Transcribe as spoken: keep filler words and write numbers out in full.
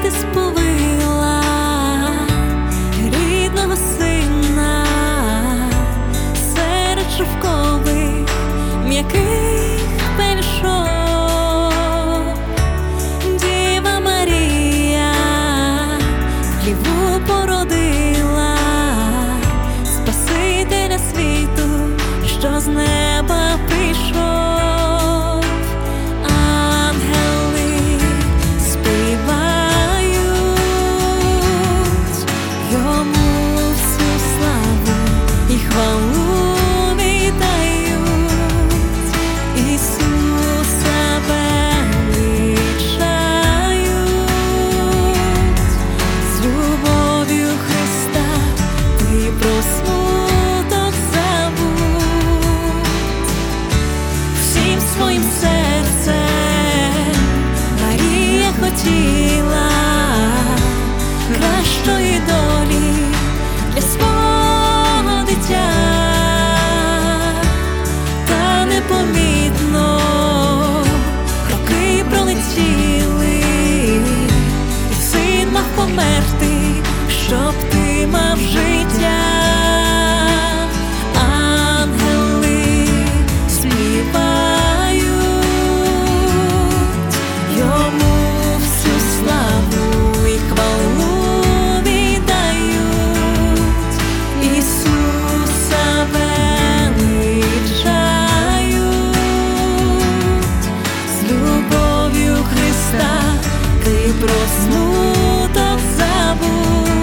ти сповила рідного сина серед шовкових м'яких пелюшок. Діва Марія в хліву породила Спасителя світу, що з неба прийшов. Ангели співають йому всю славу і хвалу віддають. Ісуса величають, з любов'ю Христа ти про смуток забудь. Всім своїм серцем Марія хотіла кращої долі для свого дитя, та непомітно роки пролетіли, і син мав померти, щоб ти мав життя. Ангели співають йому всю славу і хвалу віддають. Ісуса величають, з любов'ю Христа ти про смуток забудь.